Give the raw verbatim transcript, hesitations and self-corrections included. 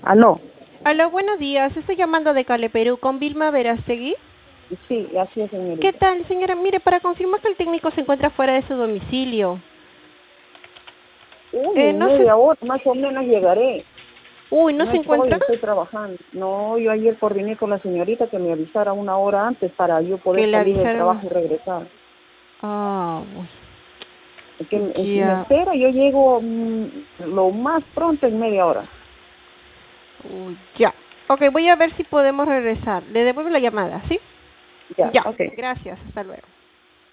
Aló. Aló, buenos días. Estoy llamando de Cale, Perú, con Vilma Verastegui. Sí, así es, ¿Qué señorita. tal, señora? Mire, para confirmar que el técnico se encuentra fuera de su domicilio. Uy, Eh, en no sé. media hora más o menos llegaré. Uy, ¿no No se estoy, encuentra? estoy trabajando. No, yo ayer coordiné con la señorita que me avisara una hora antes para yo Que poder le salir del avisaron. trabajo y regresar. Ah, Que me, si me ya. espera, yo llego mm, lo más pronto en media hora. Uy, ya. Ok, voy a ver si podemos regresar. Le devuelvo la llamada, ¿sí? Ya, Ya. ok. Gracias. Hasta luego.